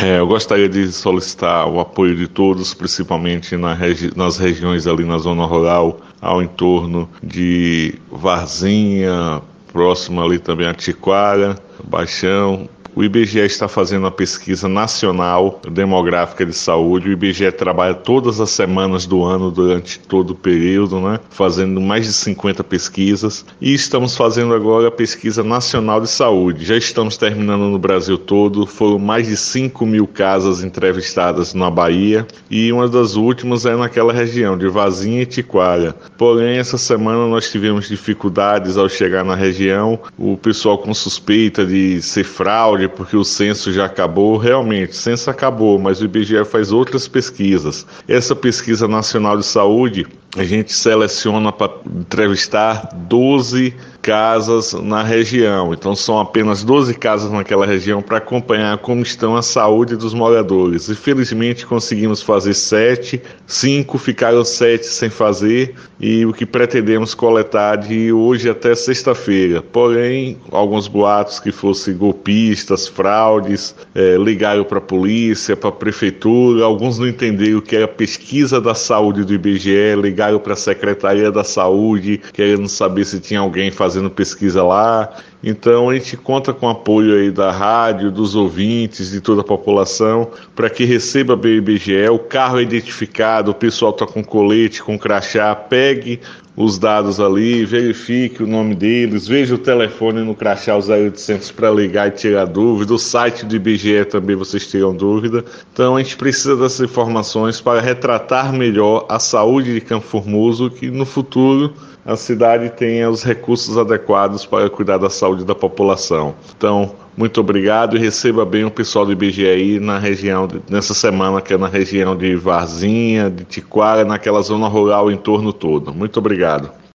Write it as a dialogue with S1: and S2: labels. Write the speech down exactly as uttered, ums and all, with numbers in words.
S1: É, eu gostaria de solicitar o apoio de todos, principalmente na regi- nas regiões ali na zona rural, ao entorno de Varzinha, próximo ali também a Tiquara, Baixão. O I B G E está fazendo a pesquisa nacional demográfica de saúde. O I B G E trabalha todas as semanas do ano, durante todo o período, né? Fazendo mais de cinquenta pesquisas. E estamos fazendo agora a pesquisa nacional de saúde. Já estamos terminando no Brasil todo. Foram mais de cinco mil casas entrevistadas na Bahia. E uma das últimas é naquela região de Varzinha e Tiquara. Porém, essa semana nós tivemos dificuldades ao chegar na região. O pessoal com suspeita de ser fraude, porque o censo já acabou. Realmente, o censo acabou, mas o I B G E faz outras pesquisas. Essa pesquisa nacional de saúde, a gente seleciona para entrevistar doze casas na região. Então são apenas doze casas naquela região para acompanhar como estão a saúde dos moradores. Infelizmente conseguimos fazer sete, cinco ficaram sete sem fazer, e o que pretendemos coletar de hoje até sexta-feira. Porém, alguns boatos que fossem golpistas, fraudes, eh, ligaram para a polícia, para a prefeitura. Alguns não entenderam que era pesquisa da saúde do I B G E, ligaram para a Secretaria da Saúde, querendo saber se tinha alguém fazendo pesquisa lá. Então a gente conta com o apoio aí da rádio, dos ouvintes, de toda a população, para que receba bem o I B G E. O carro é identificado, o pessoal está com colete, com crachá, pegue os dados ali, verifique o nome deles, veja o telefone no crachá, o zero oitocentos, para ligar e tirar dúvida. O site do I B G E também vocês tiram dúvida. Então a gente precisa dessas informações para retratar melhor a saúde de Campo Formoso, que no futuro a cidade tenha os recursos adequados para cuidar da saúde da população. Então, muito obrigado, e receba bem o pessoal do I B G E aí na região, nessa semana, que é na região de Varzinha, de Tiquara, naquela zona rural em torno todo. Muito obrigado.